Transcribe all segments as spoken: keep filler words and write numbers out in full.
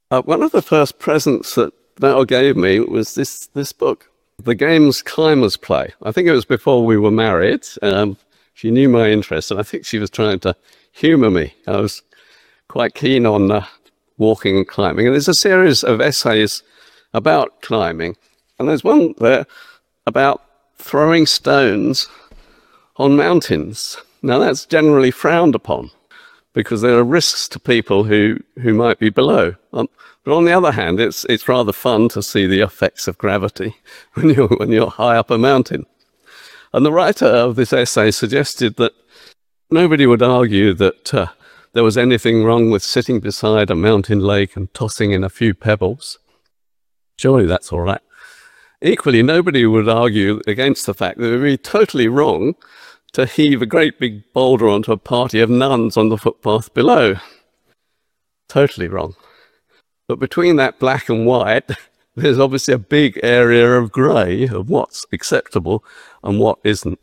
Uh, one of the first presents that Val gave me was this, this book, The Games Climbers Play. I think it was before we were married. Um, she knew my interest, and I think she was trying to humour me. I was quite keen on uh, walking and climbing. And there's a series of essays about climbing. And there's one there about throwing stones on mountains. Now, that's generally frowned upon because there are risks to people who, who might be below. Um, but on the other hand, it's it's rather fun to see the effects of gravity when you're, when you're high up a mountain. And the writer of this essay suggested that nobody would argue that uh, there was anything wrong with sitting beside a mountain lake and tossing in a few pebbles. Surely that's all right. Equally, nobody would argue against the fact that it would be totally wrong to heave a great big boulder onto a party of nuns on the footpath below. Totally wrong. But between that black and white, there's obviously a big area of grey of what's acceptable and what isn't.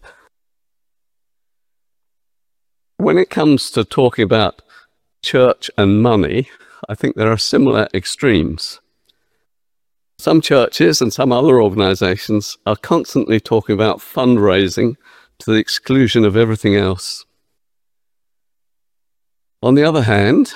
When it comes to talking about church and money, I think there are similar extremes. Some churches and some other organisations are constantly talking about fundraising to the exclusion of everything else. On the other hand,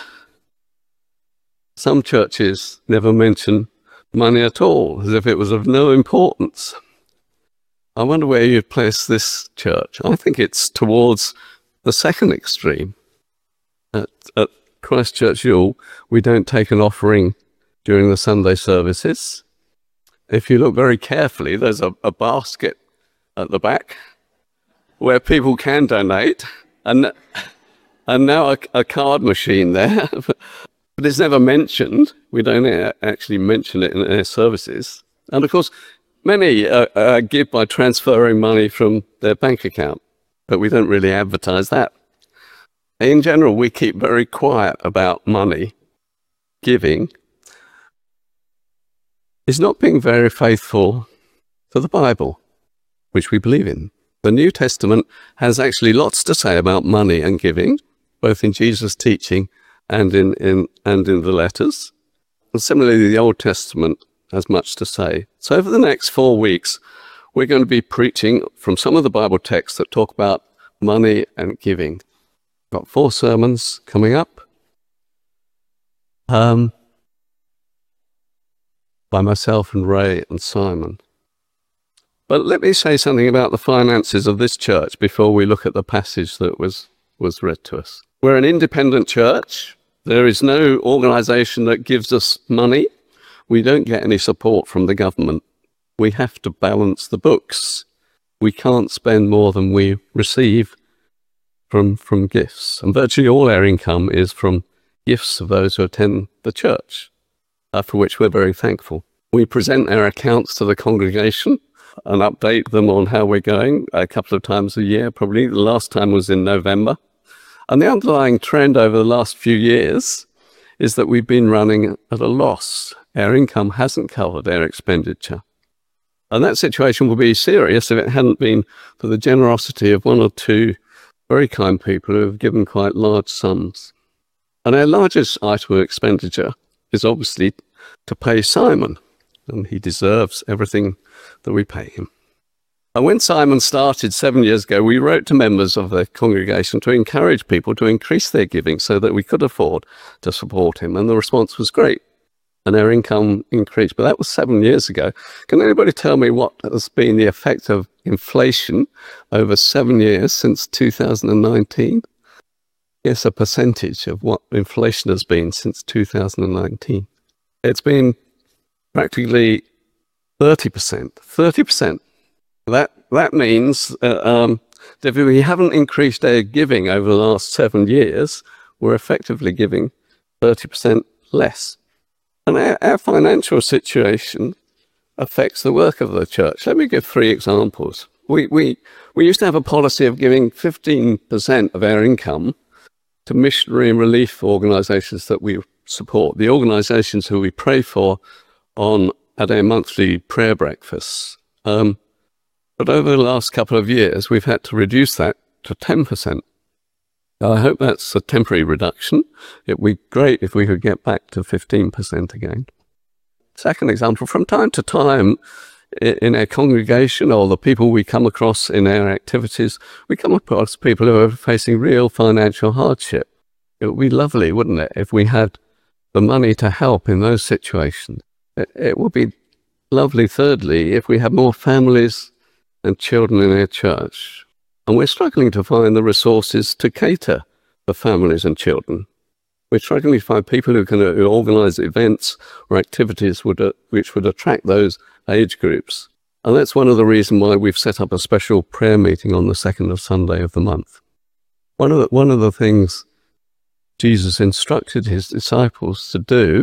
some churches never mention money at all, as if it was of no importance. I wonder where you'd place this church. I think it's towards the second extreme. At, at Christ Church Ewell, we don't take an offering during the Sunday services. If you look very carefully, there's a, a basket at the back where people can donate, and and now a, a card machine there, but it's never mentioned. We don't actually mention it in their services. And of course, many uh, uh, give by transferring money from their bank account, but we don't really advertise that. In general, we keep very quiet about money. Giving is not being very faithful to the Bible, which we believe in. The New Testament has actually lots to say about money and giving, both in Jesus' teaching and in, in, and in the letters. And similarly, the Old Testament has much to say. So over the next four weeks, we're going to be preaching from some of the Bible texts that talk about money and giving. Got four sermons coming up um, by myself and Ray and Simon. But let me say something about the finances of this church before we look at the passage that was, was read to us. We're an independent church. There is no organisation that gives us money. We don't get any support from the government. We have to balance the books. We can't spend more than we receive from, from gifts. And virtually all our income is from gifts of those who attend the church, uh, for which we're very thankful. We present our accounts to the congregation and update them on how we're going a couple of times a year, probably. The last time was in November. And the underlying trend over the last few years is that we've been running at a loss. Our income hasn't covered our expenditure. And that situation would be serious if it hadn't been for the generosity of one or two very kind people who have given quite large sums. And our largest item of expenditure is obviously to pay Simon, and he deserves everything that we pay him. And when Simon started seven years ago, we wrote to members of the congregation to encourage people to increase their giving so that we could afford to support him. And the response was great, and our income increased. But that was seven years ago. Can anybody tell me what has been the effect of inflation over seven years since two thousand nineteen? Yes, a percentage of what inflation has been since two thousand nineteen. It's been practically thirty percent. thirty percent. That that means uh, um, that if we haven't increased our giving over the last seven years, we're effectively giving thirty percent less. And our, our financial situation affects the work of the church. Let me give three examples. We, we, we used to have a policy of giving fifteen percent of our income to missionary and relief organisations that we support, the organisations who we pray for on at our monthly prayer breakfasts. Um, but over the last couple of years, we've had to reduce that to ten percent. I hope that's a temporary reduction. It would be great if we could get back to fifteen percent again. Second example, from time to time in our congregation or the people we come across in our activities, we come across people who are facing real financial hardship. It would be lovely, wouldn't it, if we had the money to help in those situations. It, it would be lovely, thirdly, if we had more families and children in our church. And we're struggling to find the resources to cater for families and children. We're struggling to find people who can who organise events or activities would, uh, which would attract those age groups. And that's one of the reasons why we've set up a special prayer meeting on the second of Sunday of the month. One of the, one of the things Jesus instructed his disciples to do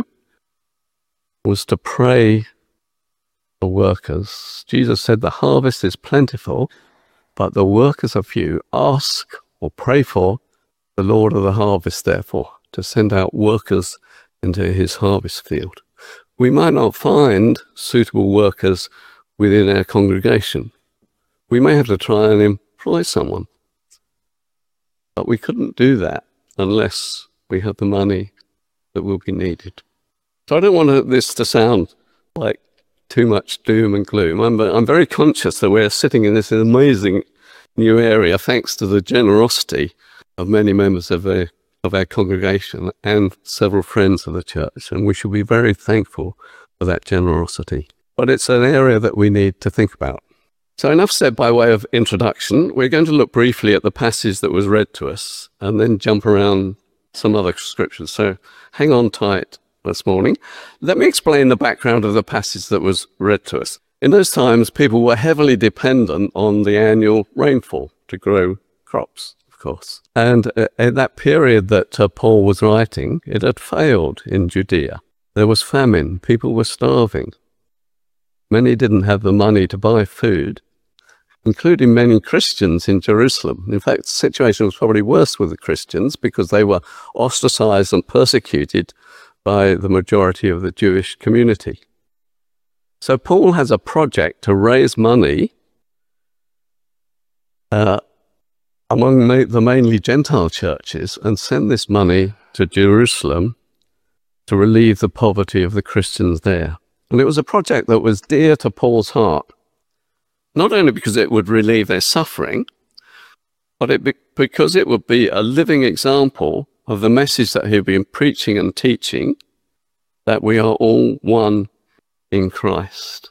was to pray for workers. Jesus said, the harvest is plentiful, but the workers are few. Ask or pray for the Lord of the harvest, therefore, to send out workers into his harvest field. We might not find suitable workers within our congregation. We may have to try and employ someone. But we couldn't do that unless we have the money that will be needed. So I don't want this to sound like too much doom and gloom. I'm, I'm very conscious that we're sitting in this amazing new area thanks to the generosity of many members of, a, of our congregation and several friends of the church, and we should be very thankful for that generosity. But it's an area that we need to think about. So enough said by way of introduction. We're going to look briefly at the passage that was read to us and then jump around some other scriptures. So hang on tight this morning. Let me explain the background of the passage that was read to us. In those times, people were heavily dependent on the annual rainfall to grow crops, of course. And uh, in that period that uh, Paul was writing, it had failed in Judea. There was famine. People were starving. Many didn't have the money to buy food, including many Christians in Jerusalem. In fact, the situation was probably worse with the Christians because they were ostracized and persecuted by the majority of the Jewish community. So Paul has a project to raise money uh, among ma- the mainly Gentile churches and send this money to Jerusalem to relieve the poverty of the Christians there. And it was a project that was dear to Paul's heart, not only because it would relieve their suffering, but it be- because it would be a living example of the message that he'd been preaching and teaching, that we are all one in Christ.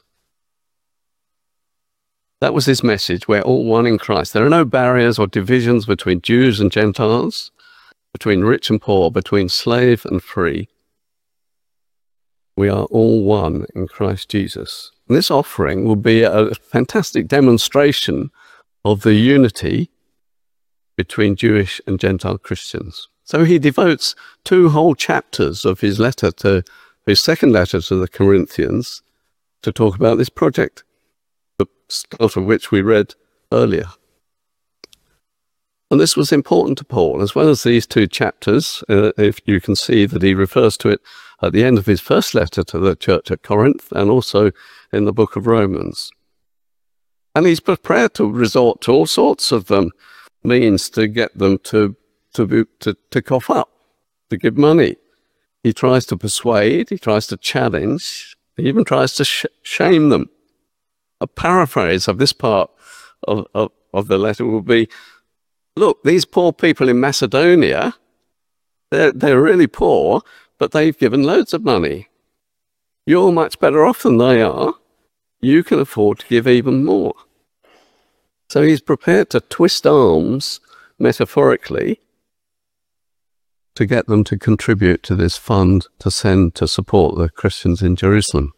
That was his message. We're all one in Christ. There are no barriers or divisions between Jews and Gentiles, between rich and poor, between slave and free. We are all one in Christ Jesus. And this offering will be a fantastic demonstration of the unity between Jewish and Gentile Christians. So he devotes two whole chapters of his letter to his second letter to the Corinthians to talk about this project, the start of which we read earlier. And this was important to Paul, as well as these two chapters. Uh, if you can see that he refers to it at the end of his first letter to the church at Corinth and also in the book of Romans. And he's prepared to resort to all sorts of um, means to get them to To, be, to, to cough up, to give money. He tries to persuade, he tries to challenge, he even tries to sh- shame them. A paraphrase of this part of, of, of the letter will be, look, these poor people in Macedonia, they're, they're really poor, but they've given loads of money. You're much better off than they are. You can afford to give even more. So he's prepared to twist arms, metaphorically, to get them to contribute to this fund to send to support the Christians in Jerusalem.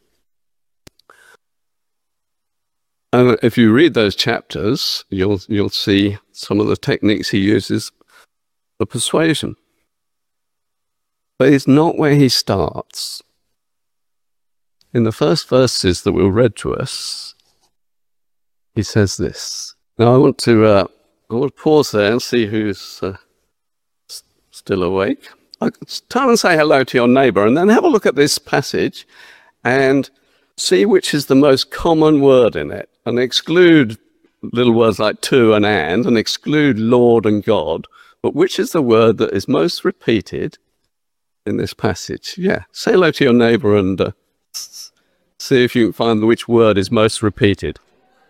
And if you read those chapters, you'll you'll see some of the techniques he uses for persuasion. But it's not where he starts. In the first verses that were read to us, he says this. Now I want to uh, I want to pause there and see who's Uh, still awake. Turn and say hello to your neighbour and then have a look at this passage and see which is the most common word in it and exclude little words like to and and and exclude Lord and God. But which is the word that is most repeated in this passage? Yeah, say hello to your neighbour and uh, see if you can find which word is most repeated.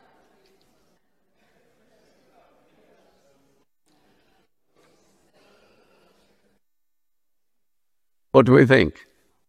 What do we think?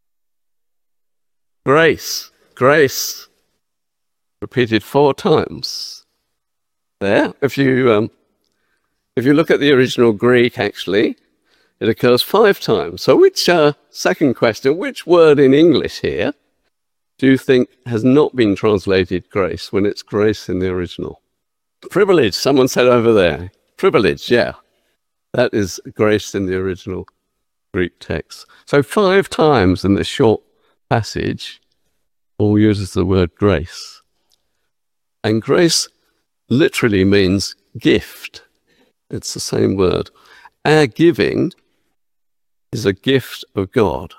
Grace. Grace. Repeated four times. There. If you um, if you look at the original Greek, actually, it occurs five times. So which, uh, second question, which word in English here do you think has not been translated grace when it's grace in the original? Privilege, someone said over there. Privilege, yeah. That is grace in the original Greek text. So five times in this short passage, Paul uses the word grace. And grace literally means gift. It's the same word. Our giving is a gift of God.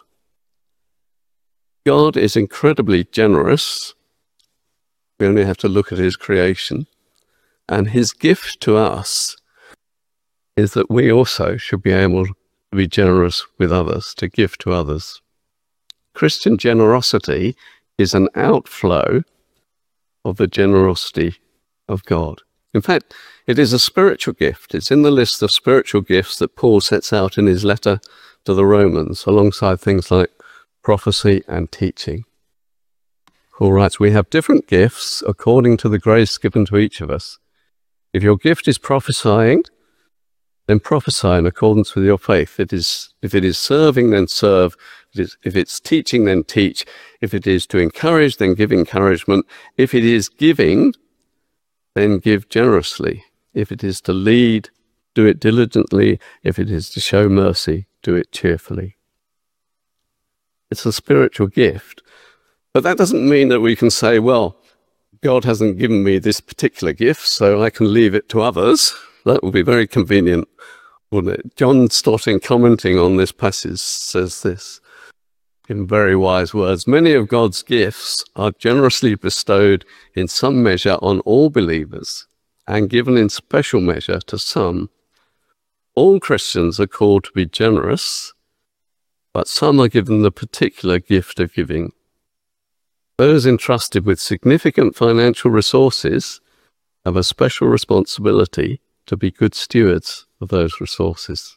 God is incredibly generous. We only have to look at his creation. And his gift to us is that we also should be able to be generous with others, to give to others. Christian generosity is an outflow of the generosity of God. In fact, it is a spiritual gift. It's in the list of spiritual gifts that Paul sets out in his letter to the Romans, alongside things like prophecy and teaching. Paul writes, we have different gifts according to the grace given to each of us. If your gift is prophesying, then prophesy in accordance with your faith. It is, if it is serving, then serve. It is, if it's teaching, then teach. If it is to encourage, then give encouragement. If it is giving, then give generously. If it is to lead, do it diligently. If it is to show mercy, do it cheerfully. It's a spiritual gift. But that doesn't mean that we can say, well, God hasn't given me this particular gift, so I can leave it to others. That would be very convenient, wouldn't it? John Stott, in commenting on this passage, says this in very wise words. Many of God's gifts are generously bestowed in some measure on all believers and given in special measure to some. All Christians are called to be generous, but some are given the particular gift of giving. Those entrusted with significant financial resources have a special responsibility to be good stewards of those resources.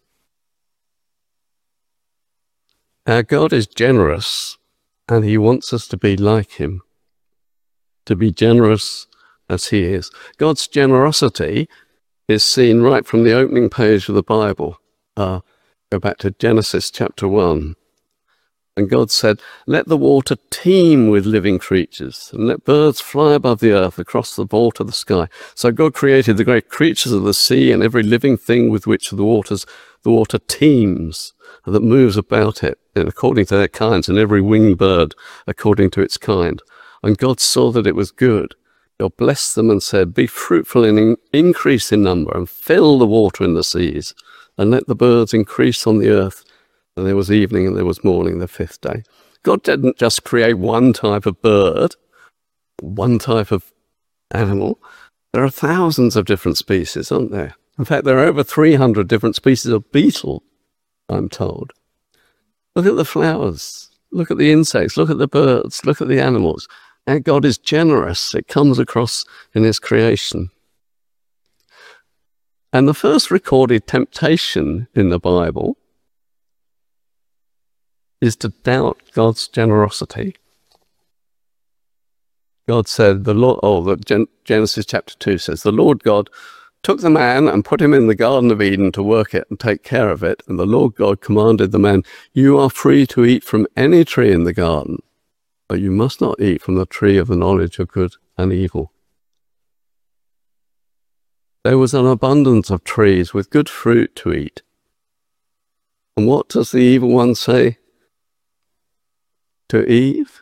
Our God is generous, and he wants us to be like him, to be generous as he is. God's generosity is seen right from the opening page of the Bible. Uh, go back to Genesis chapter one. And God said, let the water teem with living creatures, and let birds fly above the earth across the vault of the sky. So God created the great creatures of the sea and every living thing with which the waters, the water teems, that moves about it, and according to their kinds, and every winged bird according to its kind. And God saw that it was good. God blessed them and said, be fruitful and in- increase in number, and fill the water in the seas, and let the birds increase on the earth. And there was evening and there was morning the fifth day. God didn't just create one type of bird, one type of animal. There are thousands of different species, aren't there? In fact, there are over three hundred different species of beetle, I'm told. Look at the flowers. Look at the insects. Look at the birds. Look at the animals. And God is generous. It comes across in his creation. And the first recorded temptation in the Bible is to doubt God's generosity. God said, the Lord, oh, the Gen- Genesis chapter two says, the Lord God took the man and put him in the Garden of Eden to work it and take care of it. And the Lord God commanded the man, you are free to eat from any tree in the garden, but you must not eat from the tree of the knowledge of good and evil. There was an abundance of trees with good fruit to eat. And what does the evil one say to Eve?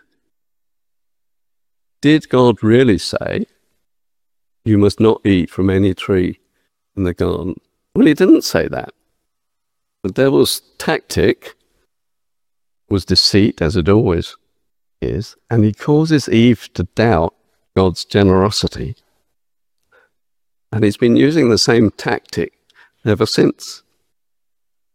Did God really say, you must not eat from any tree in the garden? Well, he didn't say that. The devil's tactic was deceit, as it always is, and he causes Eve to doubt God's generosity. And he's been using the same tactic ever since.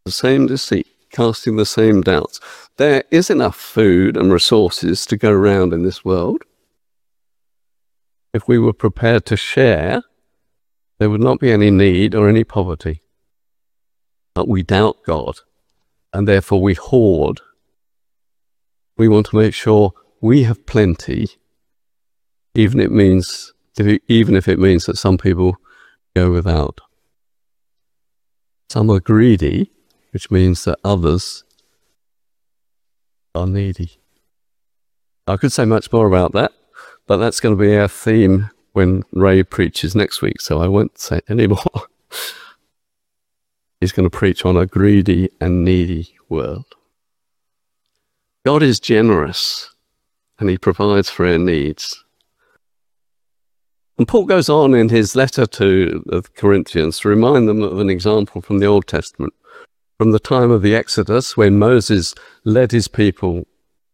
the same deceit, casting the same doubts. There is enough food and resources to go around in this world. If we were prepared to share, there would not be any need or any poverty. But we doubt God, and therefore we hoard. We want to make sure we have plenty, even if it means, even if it means that some people go without. Some are greedy, which means that others are needy. I could say much more about that, but that's going to be our theme when Ray preaches next week, so I won't say any more. He's going to preach on a greedy and needy world. God is generous, and he provides for our needs. And Paul goes on in his letter to the Corinthians to remind them of an example from the Old Testament, from the time of the Exodus, when Moses led his people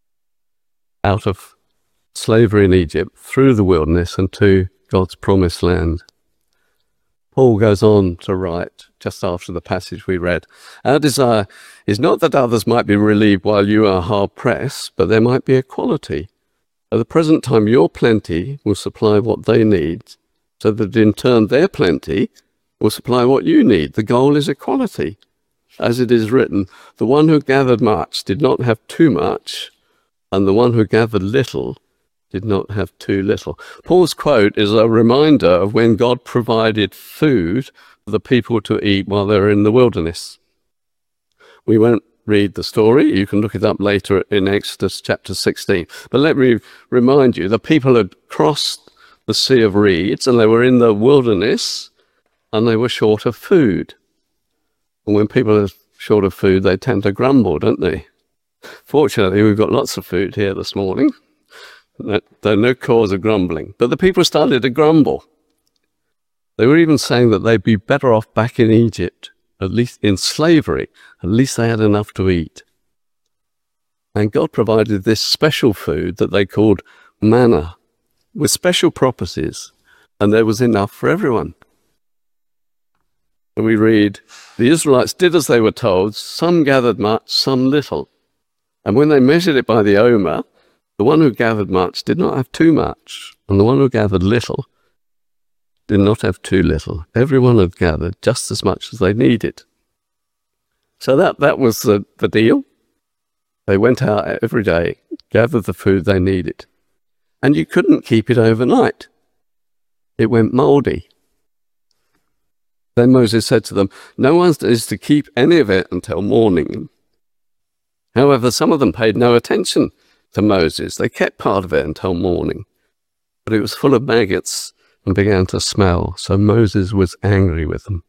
out of slavery in Egypt through the wilderness and to God's promised land. Paul goes on to write, just after the passage we read, our desire is not that others might be relieved while you are hard-pressed, but there might be equality. At the present time, your plenty will supply what they need, so that in turn their plenty will supply what you need. The goal is equality. As it is written, the one who gathered much did not have too much, and the one who gathered little did not have too little. Paul's quote is a reminder of when God provided food for the people to eat while they were in the wilderness. We won't read the story. You can look it up later in Exodus chapter sixteen. But let me remind you, the people had crossed the Sea of Reeds and they were in the wilderness and they were short of food. And when people are short of food, they tend to grumble, don't they? Fortunately, we've got lots of food here this morning. There's no cause of grumbling. But the people started to grumble. They were even saying that they'd be better off back in Egypt, at least in slavery. At least they had enough to eat. And God provided this special food that they called manna, with special properties, and there was enough for everyone. And we read, the Israelites did as they were told. Some gathered much, some little. And when they measured it by the omer, the one who gathered much did not have too much, and the one who gathered little did not have too little. Everyone had gathered just as much as they needed. So that, that was the, the deal. They went out every day, gathered the food they needed. And you couldn't keep it overnight. It went mouldy. Then Moses said to them, no one is to keep any of it until morning. However, some of them paid no attention to Moses. They kept part of it until morning. But it was full of maggots and began to smell, so Moses was angry with them.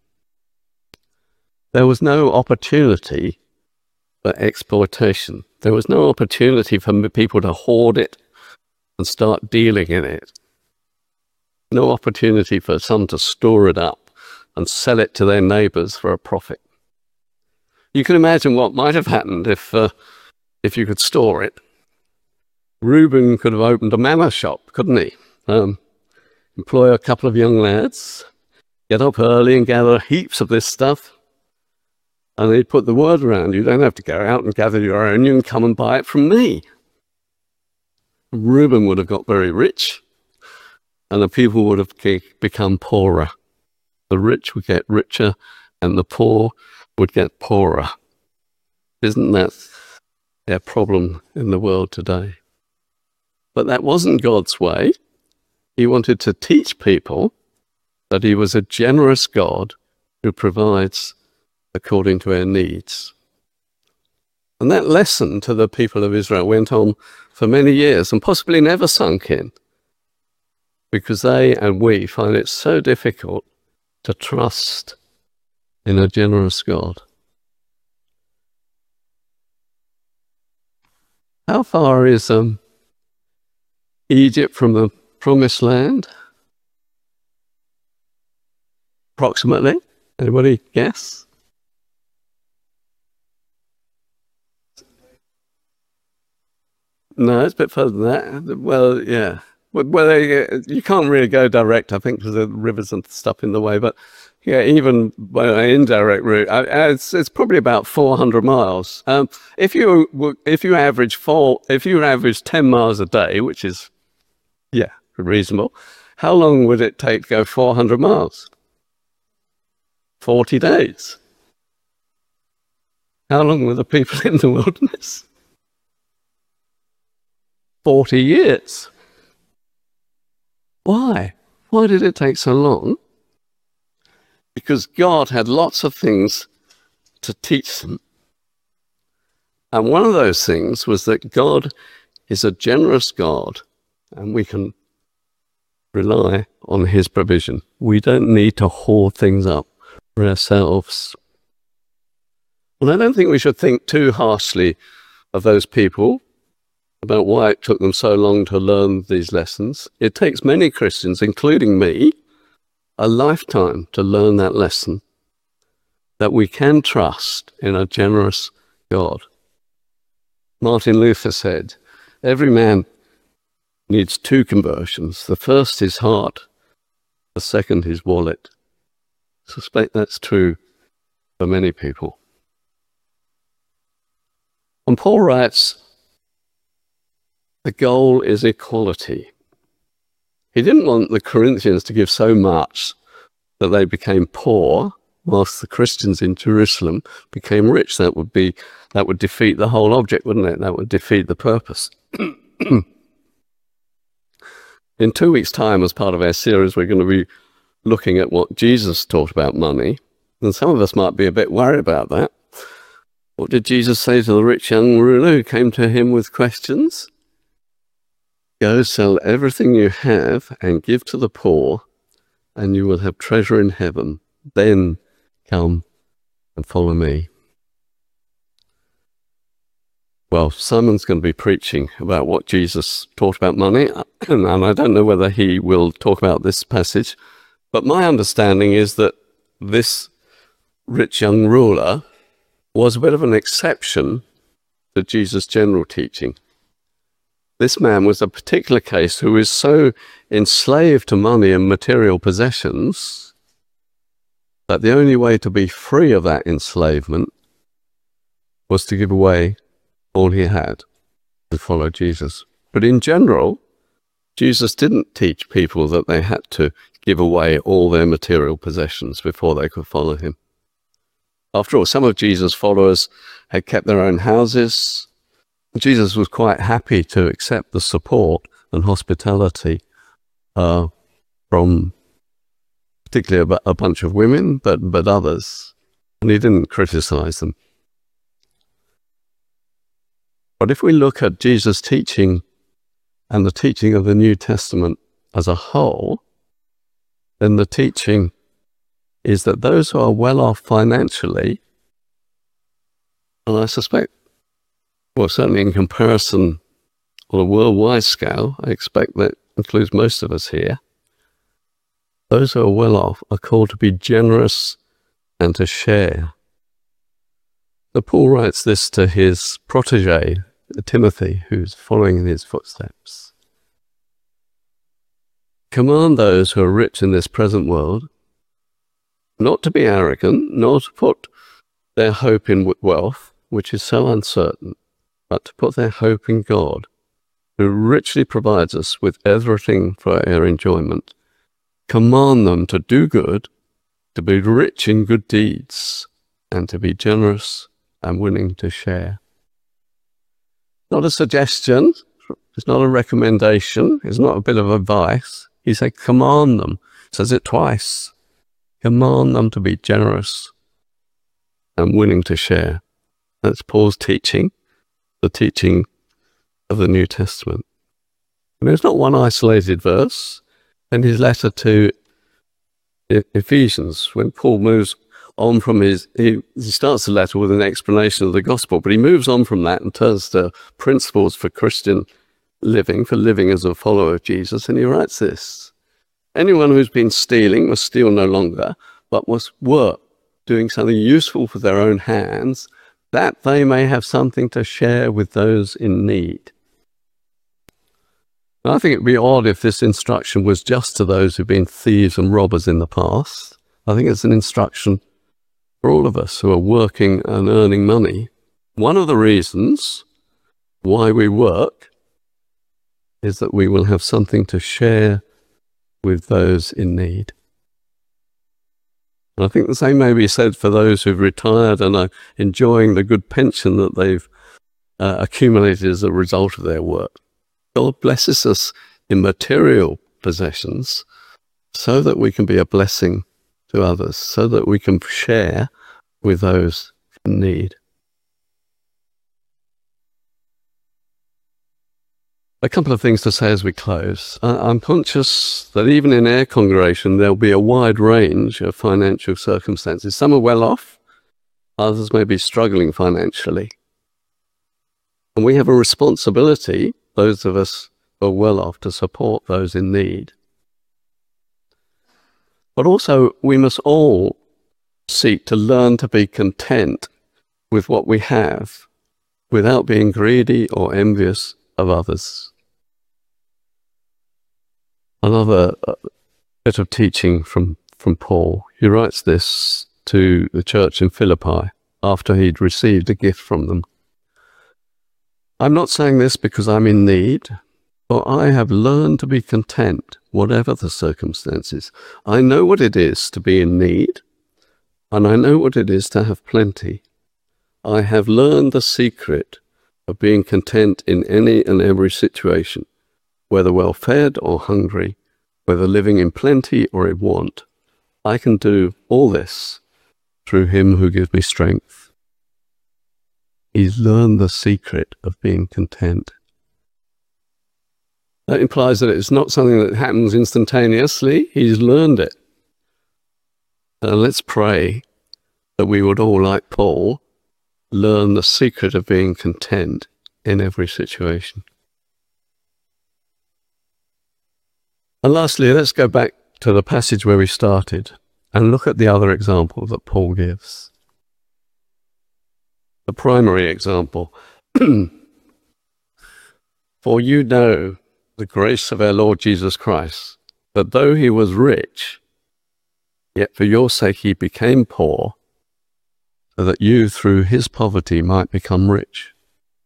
There was no opportunity for exploitation. There was no opportunity for people to hoard it and start dealing in it. No opportunity for some to store it up and sell it to their neighbors for a profit. You can imagine what might have happened if, uh, if you could store it. Reuben could have opened a manna shop, couldn't he? Um, employ a couple of young lads, get up early and gather heaps of this stuff, and he'd put the word around, you don't have to go out and gather your own, you can come and buy it from me. Reuben would have got very rich, and the people would have become poorer. The rich would get richer, and the poor would get poorer. Isn't that a problem in the world today? But that wasn't God's way. He wanted to teach people that he was a generous God who provides according to our needs. And that lesson to the people of Israel went on for many years and possibly never sunk in, because they and we find it so difficult to trust in a generous God. How far is um, Egypt from the promised land? Approximately. Anybody guess? No, it's a bit further than that. Well, yeah. well, well, you can't really go direct, I think, because of the rivers and stuff in the way. But yeah, even by an indirect route, it's, it's probably about four hundred miles. Um, if you if you average four, if you average ten miles a day, which is yeah reasonable, how long would it take to go four hundred miles? Forty days. How long were the people in the wilderness? Forty years. Why? Why did it take so long? Because God had lots of things to teach them. And one of those things was that God is a generous God, and we can rely on his provision. We don't need to hoard things up for ourselves. And I don't think we should think too harshly of those people about why it took them so long to learn these lessons. It takes many Christians, including me, a lifetime to learn that lesson, that we can trust in a generous God. Martin Luther said, every man needs two conversions. The first is heart, the second is wallet. I suspect that's true for many people. And Paul writes, the goal is equality. He didn't want the Corinthians to give so much that they became poor, whilst the Christians in Jerusalem became rich. That would be, that would defeat the whole object, wouldn't it? That would defeat the purpose. In two weeks' time, as part of our series, we're going to be looking at what Jesus taught about money. And some of us might be a bit worried about that. What did Jesus say to the rich young ruler who came to him with questions? Go sell everything you have and give to the poor, and you will have treasure in heaven. Then come and follow me. Well, Simon's going to be preaching about what Jesus taught about money, and I don't know whether he will talk about this passage, but my understanding is that this rich young ruler was a bit of an exception to Jesus' general teaching. This man was a particular case who was so enslaved to money and material possessions that the only way to be free of that enslavement was to give away all he had and follow Jesus. But in general, Jesus didn't teach people that they had to give away all their material possessions before they could follow him. After all, some of Jesus' followers had kept their own houses. Jesus was quite happy to accept the support and hospitality uh, from particularly a, a bunch of women, but, but others, and he didn't criticize them. But if we look at Jesus' teaching and the teaching of the New Testament as a whole, then the teaching is that those who are well off financially, and I suspect, well, certainly in comparison on a worldwide scale, I expect that includes most of us here, those who are well off are called to be generous and to share. So Paul writes this to his protege, Timothy, who's following in his footsteps. Command those who are rich in this present world not to be arrogant, nor to put their hope in wealth, which is so uncertain, but to put their hope in God, who richly provides us with everything for our enjoyment. Command them to do good, to be rich in good deeds, and to be generous and willing to share. Not a suggestion, it's not a recommendation, it's not a bit of advice. He said command them, says it twice. Command them to be generous and willing to share. That's Paul's teaching, the teaching of the New Testament. And there's not one isolated verse. In his letter to Ephesians, when Paul moves on from his, he, he starts the letter with an explanation of the gospel, but he moves on from that and turns to principles for Christian living, for living as a follower of Jesus, and he writes this: anyone who's been stealing must steal no longer, but must work, doing something useful for their own hands, that they may have something to share with those in need. I think it'd be odd if this instruction was just to those who've been thieves and robbers in the past. I think it's an instruction for all of us who are working and earning money. One of the reasons why we work is that we will have something to share with those in need. And I think the same may be said for those who've retired and are enjoying the good pension that they've uh, accumulated as a result of their work. God blesses us in material possessions so that we can be a blessing to others, so that we can share with those in need. A couple of things to say as we close. I'm conscious that even in our congregation, there'll be a wide range of financial circumstances. Some are well off, others may be struggling financially. And we have a responsibility, those of us who are well off, to support those in need. But also, we must all seek to learn to be content with what we have without being greedy or envious of others. Another uh, bit of teaching from, from Paul. He writes this to the church in Philippi after he'd received a gift from them. I'm not saying this because I'm in need, for I have learned to be content, whatever the circumstances. I know what it is to be in need, and I know what it is to have plenty. I have learned the secret of being content in any and every situation, whether well-fed or hungry, whether living in plenty or in want. I can do all this through him who gives me strength. He's learned the secret of being content. That implies that it's not something that happens instantaneously. He's learned it. Uh, let's pray that we would all, like Paul, learn the secret of being content in every situation. And lastly, let's go back to the passage where we started and look at the other example that Paul gives. The primary example. For you know the grace of our Lord Jesus Christ, that though he was rich, yet for your sake he became poor, so that you through his poverty might become rich.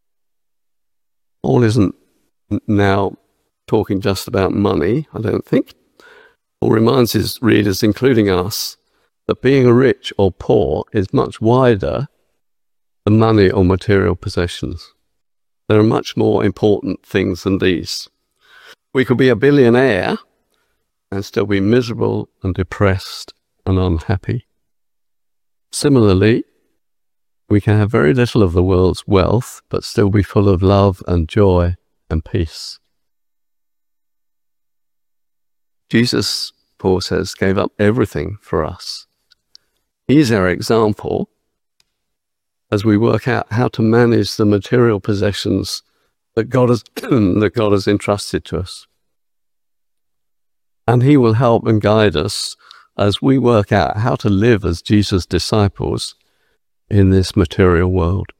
Paul isn't now talking just about money, I don't think. Paul reminds his readers, including us, that being rich or poor is much wider than money or material possessions. There are much more important things than these. We could be a billionaire and still be miserable and depressed and unhappy. Similarly, we can have very little of the world's wealth, but still be full of love and joy and peace. Jesus, Paul says, gave up everything for us. He's our example as we work out how to manage the material possessions that God has, that God has entrusted to us. And he will help and guide us as we work out how to live as Jesus' disciples in this material world.